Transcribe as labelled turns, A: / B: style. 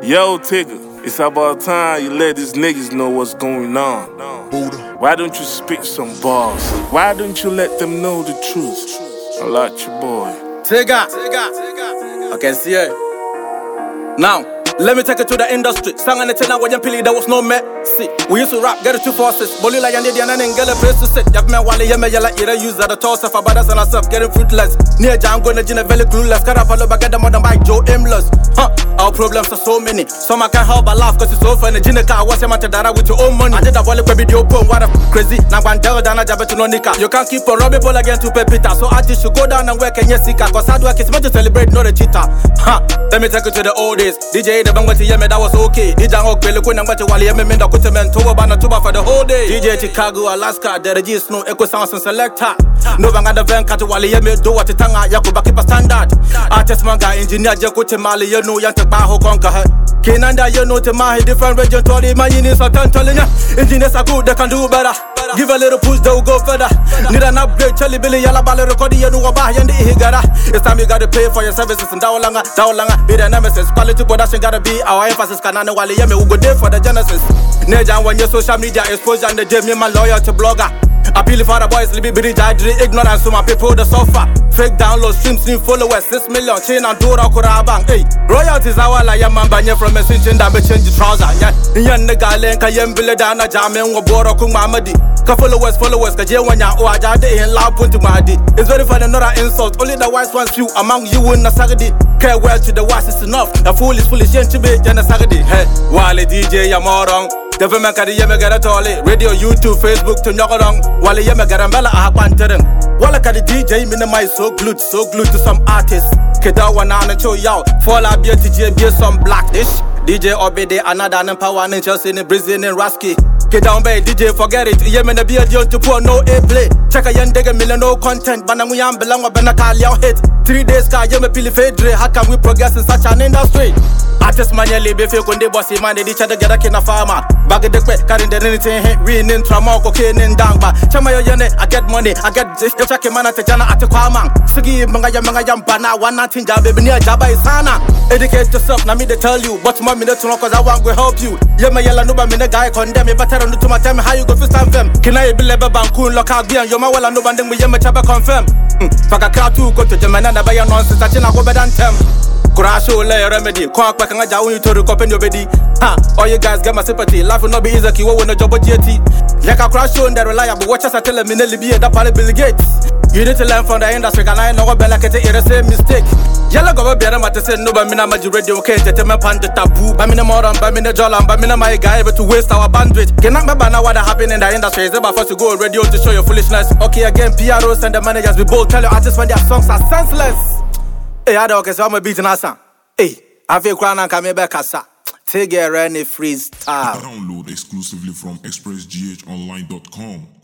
A: Yo, Tigger, it's about time you let these niggas know what's going on. Why don't you spit some bars? Why don't you let them know the truth? I like your boy.
B: Tigger, I can see it. Now, let me take it to the industry. Sang and tell when you pili there was no met. See, we used to rap, get it 2 forces. Bolila yandi diana and get a place to sit. Yav me wale yeme yala ira use that toss of abadas and ourselves getting fruitless. Near Jan going to Gina very clueless. Got up a look at the modern bike Joe aimless. Our problems are so many. Some I can't help but laugh cause it's so funny. Gina car was a matadara with your own money. I did a volley baby do pon what a crazy. Now one tell Dana Jabet no nika. You can't keep on robbing ball again to pay Peter. So artists should go down and work and yes seeker. Cause hard work is meant to celebrate, not a cheater. Let me take you to the old days. DJ the bangwati yeme that was okay. DJ Hawk Pele Queen and Wati Wali Yeme Minda Kutemen Toba Bana Tuba for the whole day. DJ Chicago, Alaska, the G Snow, Echo Sounds and Selector. No banga the Ven Katu Wali Yeme do what Tanga Yakuba keep a standard. Artist manga engineer Jakuti Mali, you know Yanta Baho conquer her. Kenanda, you know Temahi, different region, Tori, my units are Tantolina. Engineers are good, they can do better. Give a little push, they'll go further. Need an upgrade, Charlie Billy, Yalabala, recording, you know about Yandi Higara. It's time you gotta pay for your services and Dawlanga, be the nemesis. Quality production gotta be our emphasis. Kanana Wali Yeme, who go there for the genesis. Neja, when your social media exposure and the gym, me my lawyer to blogger. Appeal for the boys, Libby Bridge, I did ignorance to my people, the suffer. Fake download, streams, new followers, 6 million, chain and Dora Kurabang. Hey, royalties are all I am, Banya from a switch and damn change the trouser. Yeah, Yan the Galen, Kayem Billadana, Jamen, Wabora Kumamadi. Followers, Kajewanya, or Ajade, and Lab Puntu Madi. It's very funny, not an insult, only the wise ones few among you in the Sagadi. Care well to the wise is enough. The fool is foolish, and to be Jana Sagadi. Hey, Wale DJ, Yamorong. The women can yeme get a tolly. Radio, YouTube, Facebook to Nokorong. Wale yeme garambella a pantering. Wala ka the DJ minimize so glued to some artists. Kedawana and show yaw. Fall up your TJ be some black dish. DJ Obede another and power and Chelsea in Brazil and Rasky. Get down by DJ, forget it. Yemen the beard to pour no a play. Check a young digger million no content. Banamuyam belong with Benakal hit. 3 days car yeme pili fedre. How can we progress in such an industry? Artists manually be fake when they bossy man they each other get a kin of farmer. Bag the quick, carrying the anything hit, winning, trauma, cocaine, and dangba. Chamayo yene, I get money, I get this. You check him man at the Jana at the Kwamang. Sigi, Mangayam, Bana, one nothing, baby, near Jabba is Sana. Educate yourself, now me to tell you. But more minutes to know, cause I want to help you. Yema yella no me guy condemn me, but I don't know to my time how you go to stand them. Can I be level bankun, lock out beer, Yoma well, no banding with Yema Chaba confirm. Fuck a car too, go to Jamana, buy a nonsense, I go better than them. Kurasho lay remedy, Kwak Pakanga Jawi to recopy your bedi. All you guys get my sympathy. Life will not be easy, you won't know job JT. Like a crash show and they're reliable. Watch us, I tell them, Minelli, that probably Bill Gates. You need to learn from the industry, and I know what Bella can take the same mistake. Yellow go better, but say no, but Mina Maji radio, okay, Gentleman Pan the taboo. By Mina Moran, by Mina Jolan, by Mina my guy, able to waste our bandwidth. Cannot remember now what happened in the industry. It's about first to go on radio to show your foolishness. Okay, again, PROs and the managers, we both tell your artists when their songs are senseless. Hey, I don't care, so I'm a beating us. Hey, I feel crying and come back as Tigger any freestyle.
C: Download exclusively from expressghonline.com.